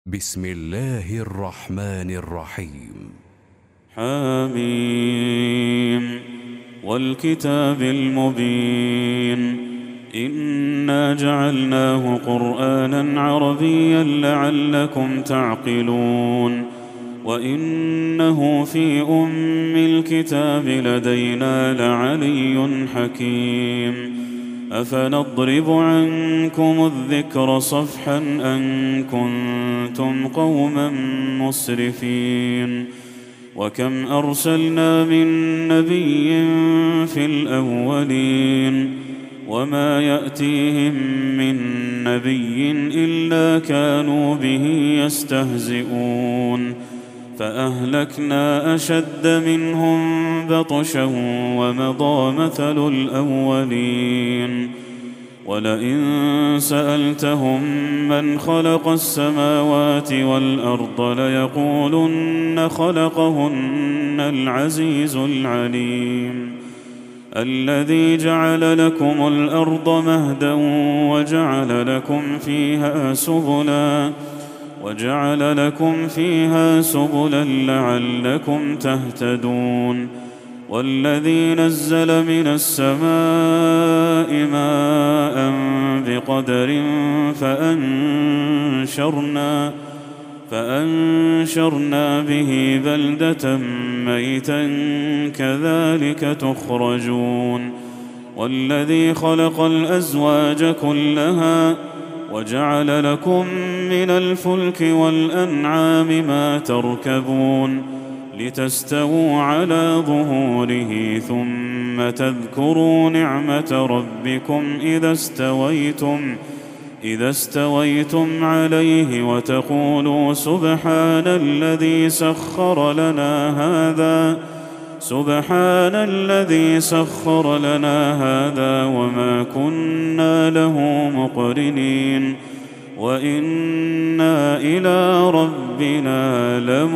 بسم الله الرحمن الرحيم. حميم والكتاب المبين إنا جعلناه قرآنا عربيا لعلكم تعقلون وإنه في أم الكتاب لدينا لعلي حكيم أفنضرب عنكم الذكر صفحا أن كنتم قوما مسرفين وكم أرسلنا من نبي في الأولين وما يأتيهم من نبي إلا كانوا به يستهزئون فأهلكنا أشد منهم بطشا ومضى مثل الأولين ولئن سألتهم من خلق السماوات والأرض ليقولن خلقهن العزيز العليم الذي جعل لكم الأرض مهدا وجعل لكم فيها سبلا لعلكم تهتدون والذي نزل من السماء ماء بقدر فأنشرنا به بلدة ميتا كذلك تخرجون والذي خلق الأزواج كلها وجعل لكم من الفلك والأنعام ما تركبون لتستووا على ظهوره ثم تذكروا نعمة ربكم إذا استويتم عليه وتقولوا سبحان الذي سخر لنا هذا وما كنا له مقرنين وإنا إلى ربنا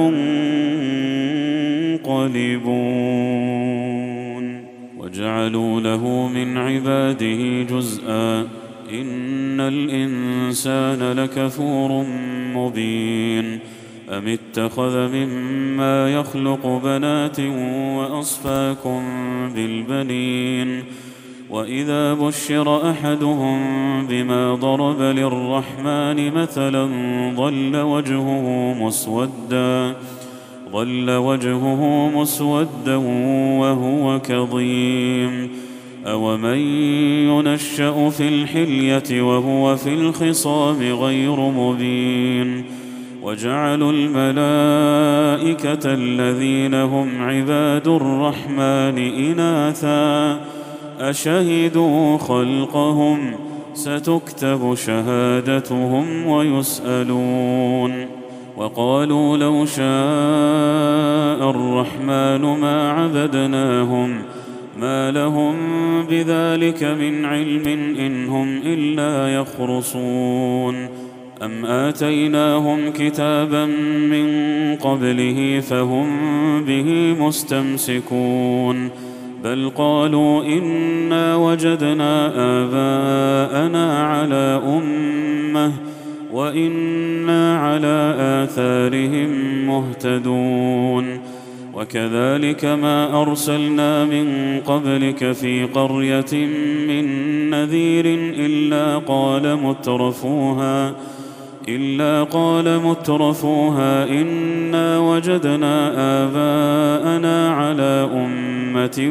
لمنقلبون وجعلوا له من عباده جزءا إن الإنسان لكفور مبين أم اتخذ مما يخلق بنات وأصفاكم بالبنين وإذا بشر أحدهم بما ضرب للرحمن مثلا ظل وجهه مسودا وهو كظيم أومن ينشأ في الحلية وهو في الخصام غير مبين وجعلوا الملائكة الذين هم عباد الرحمن إناثا أشهدوا خلقهم ستكتب شهادتهم ويسألون وقالوا لو شاء الرحمن ما عبدناهم ما لهم بذلك من علم إن هم إلا يخرصون أم آتيناهم كتابا من قبله فهم به مستمسكون بل قالوا إنا وجدنا آباءنا على أمة وإنا على آثارهم مهتدون وكذلك ما أرسلنا من قبلك في قرية من نذير إلا قال مترفوها إنا وجدنا آباءنا على أمة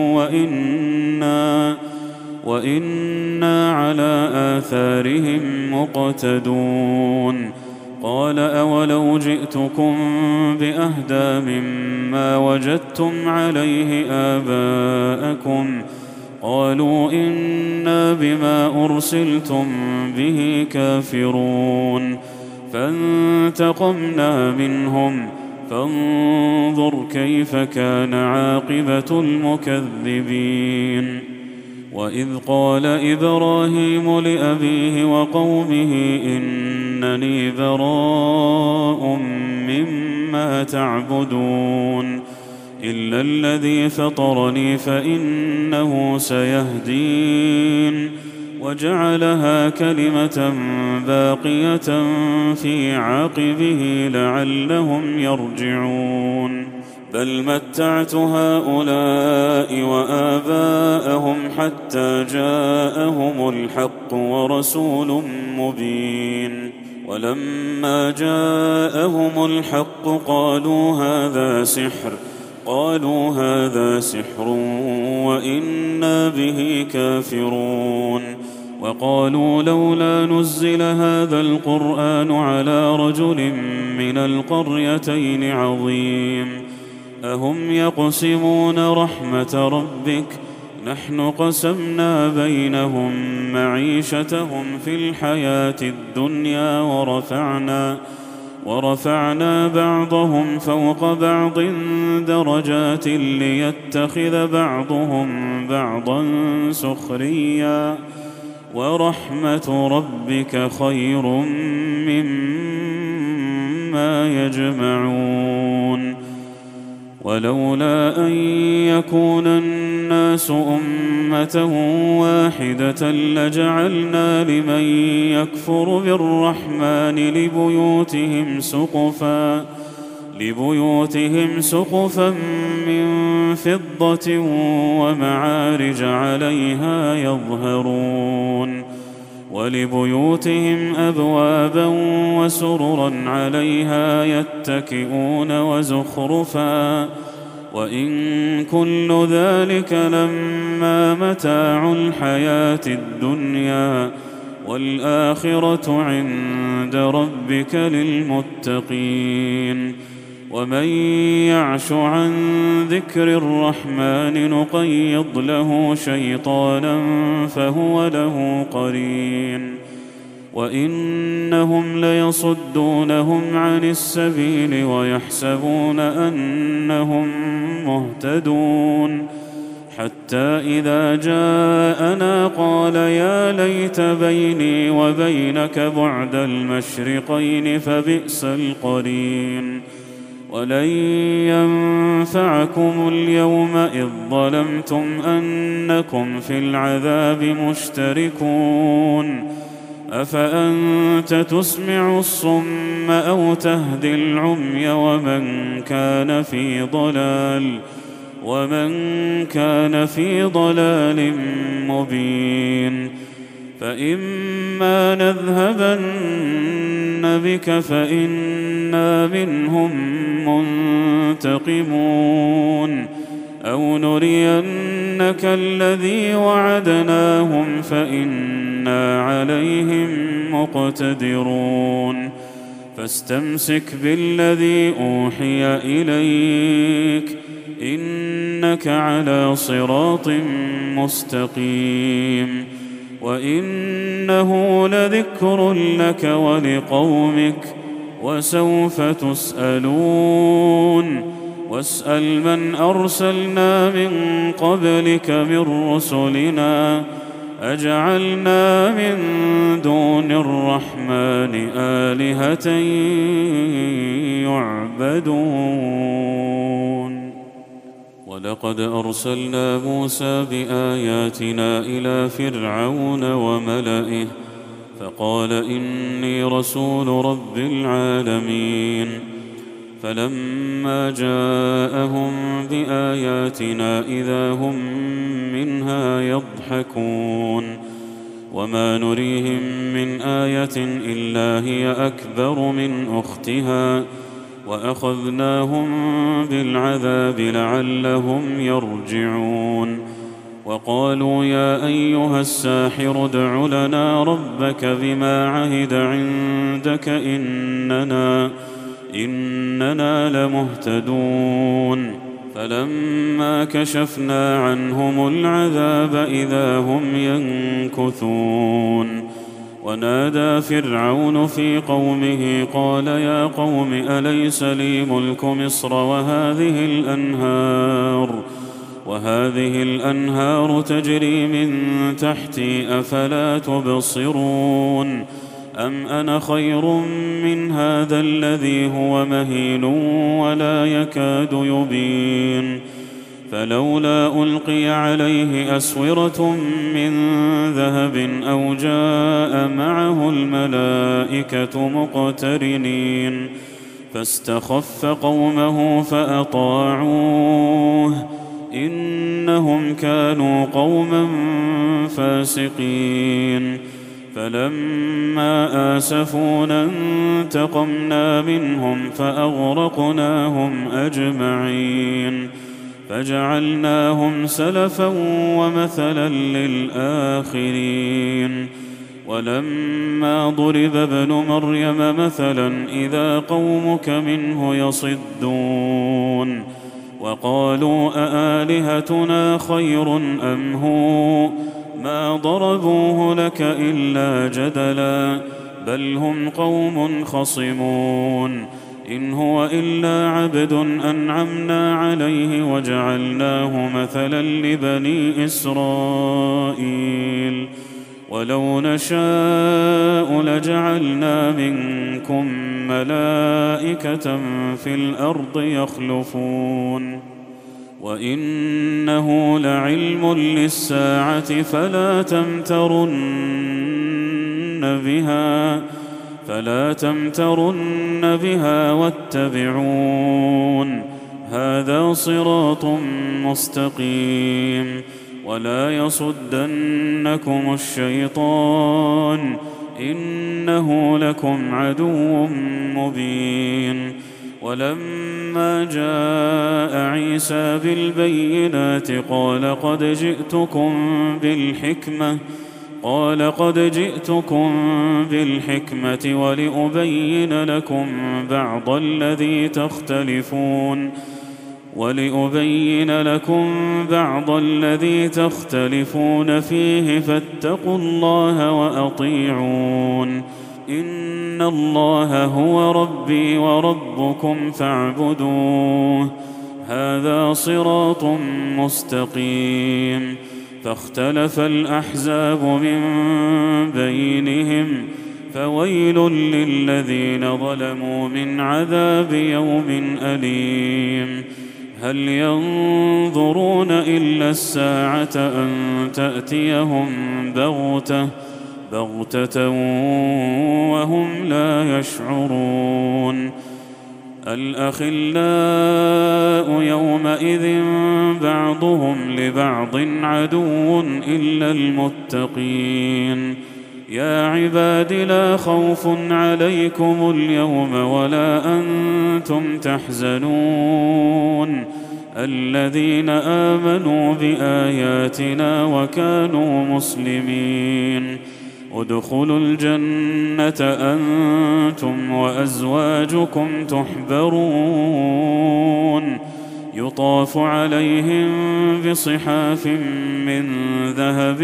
وإنا على آثارهم مقتدون قال أولو جئتكم بأهدى مما وجدتم عليه آباءكم قالوا إنا بما أرسلتم به كافرون فانتقمنا منهم فانظر كيف كان عاقبة المكذبين وإذ قال إبراهيم لأبيه وقومه إنني براء مما تعبدون إلا الذي فطرني فإنه سيهدين وجعلها كلمة باقية في عقبه لعلهم يرجعون بل متعت هؤلاء وآباءهم حتى جاءهم الحق ورسول مبين ولما جاءهم الحق قالوا هذا سحر وإنا به كافرون وقالوا لولا نزل هذا القرآن على رجل من القريتين عظيم أهم يقسمون رحمة ربك نحن قسمنا بينهم معيشتهم في الحياة الدنيا ورفعنا بعضهم فوق بعض درجات ليتخذ بعضهم بعضا سخريا ورحمة ربك خير مما يجمعون ولولا أن يكون الناس أمة واحدة لجعلنا لمن يكفر بالرحمن لبيوتهم سقفا من فضة ومعارج عليها يظهرون ولبيوتهم أبوابا وسررا عليها يتكئون وزخرفا وإن كل ذلك لما متاع الحياة الدنيا والآخرة عند ربك للمتقين ومن يعش عن ذكر الرحمن نقيض له شيطانا فهو له قرين وإنهم ليصدونهم عن السبيل ويحسبون أنهم مهتدون حتى إذا جاءنا قال يا ليت بيني وبينك بعد المشرقين فبئس القرين ولن ينفعكم اليوم إذ ظلمتم أنكم في العذاب مشتركون أفأنت تسمع الصم أو تهدي العمي ومن كان في ضلال مبين فإما نذهبن بك فإنا منهم منتقمون أو نرينك الذي وعدناهم فإنا عليهم مقتدرون فاستمسك بالذي أوحي إليك إنك على صراط مستقيم وإنه لذكر لك ولقومك وسوف تسألون واسأل من أرسلنا من قبلك من رسلنا أجعلنا من دون الرحمن آلهة يعبدون ولقد أرسلنا موسى بآياتنا إلى فرعون وملئه فقال إني رسول رب العالمين فلما جاءهم بآياتنا إذا هم منها يضحكون وما نريهم من آية إلا هي أكبر من أختها وأخذناهم بالعذاب لعلهم يرجعون وقالوا يا أيها الساحر ادع لنا ربك بما عهد عندك إننا لمهتدون فلما كشفنا عنهم العذاب إذا هم ينكثون ونادى فرعون في قومه قال يا قوم أليس لي ملك مصر وهذه الأنهار تجري من تحتي أفلا تبصرون أم أنا خير من هذا الذي هو مهين ولا يكاد يبين فلولا ألقي عليه أسورة من ذهب أو جاء معه الملائكة مقترنين فاستخف قومه فأطاعوه إنهم كانوا قوما فاسقين فلما آسفونا انتقمنا منهم فأغرقناهم أجمعين فجعلناهم سلفا ومثلا للآخرين ولما ضرب ابن مريم مثلا إذا قومك منه يصدون وقالوا أآلهتنا خير أم هو ما ضربوه لك إلا جدلا بل هم قوم خصمون إن هو إلا عبد أنعمنا عليه وجعلناه مثلا لبني إسرائيل ولو نشاء لجعلنا منكم ملائكة في الأرض يخلفون وإنه لعلم للساعة فلا تمترن بها واتبعون هذا صراط مستقيم ولا يصدنكم الشيطان إنه لكم عدو مبين ولما جاء عيسى بالبينات قال قد جئتكم بالحكمة ولأبين لكم بعض الذي تختلفون فيه فاتقوا الله وأطيعون إن الله هو ربي وربكم فاعبدوه هذا صراط مستقيم فاختلف الأحزاب من بينهم فويل للذين ظلموا من عذاب يوم أليم هل ينظرون إلا الساعة أن تأتيهم بغتة وهم لا يشعرون الأخلاء يومئذ بعضهم لبعض عدو إلا المتقين يا عباد لا خوف عليكم اليوم ولا أنتم تحزنون الذين آمنوا بآياتنا وكانوا مسلمين ادخلوا الجنة أنتم وأزواجكم تحبرون يطاف عليهم بصحاف من ذهب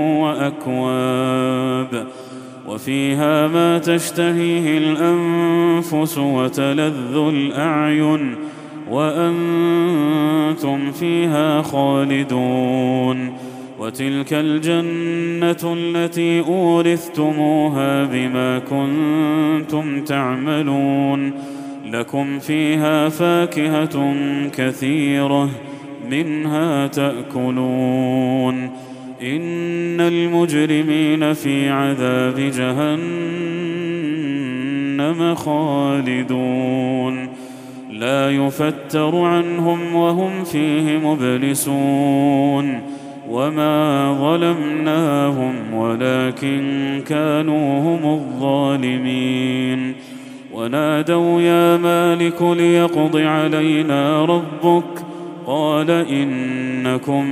وأكواب وفيها ما تشتهيه الأنفس وتلذ الأعين وأنتم فيها خالدون وتلك الجنة التي أورثتموها بما كنتم تعملون لكم فيها فاكهة كثيرة منها تأكلون إن المجرمين في عذاب جهنم خالدون لا يفتر عنهم وهم فيه مبلسون وما ظلمناهم ولكن كانوا هم الظالمين ونادوا يا مالك ليقض علينا ربك قال إنكم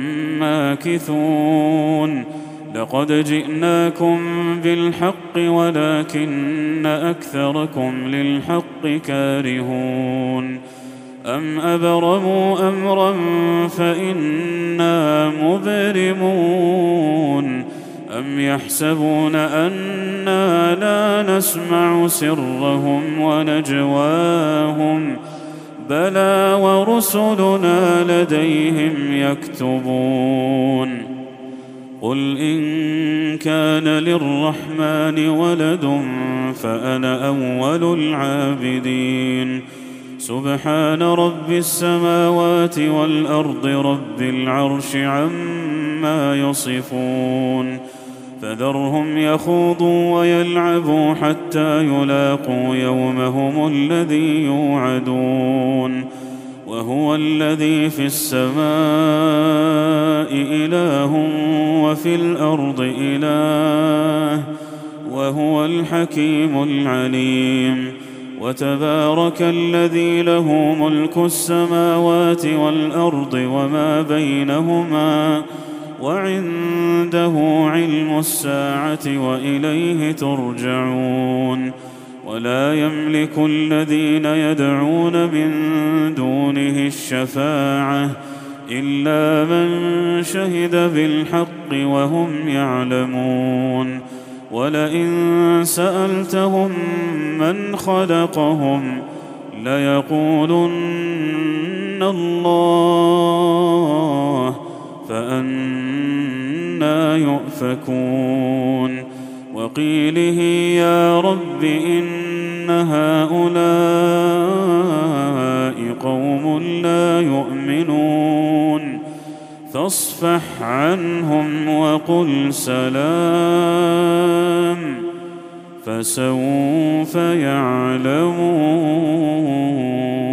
ماكثون لقد جئناكم بالحق ولكن أكثركم للحق كارهون أم أبرموا أمرا فإنا مبرمون أم يحسبون أنا لا نسمع سرهم ونجواهم بلى ورسلنا لديهم يكتبون قل إن كان للرحمن ولد فأنا أول العابدين سبحان رب السماوات والأرض رب العرش عما يصفون فذرهم يخوضوا ويلعبوا حتى يلاقوا يومهم الذي يوعدون وهو الذي في السماء إله وفي الأرض إله وهو الحكيم العليم وتبارك الذي له ملك السماوات والأرض وما بينهما وعنده علم الساعة وإليه ترجعون ولا يملك الذين يدعون من دونه الشفاعة إلا من شهد بالحق وهم يعلمون ولئن سألتهم من خلقهم ليقولن الله فأنى يؤفكون وقيله يا رب إن هؤلاء قوم لا يؤمنون فاصفح عنهم وقل سلام فسوف يعلمون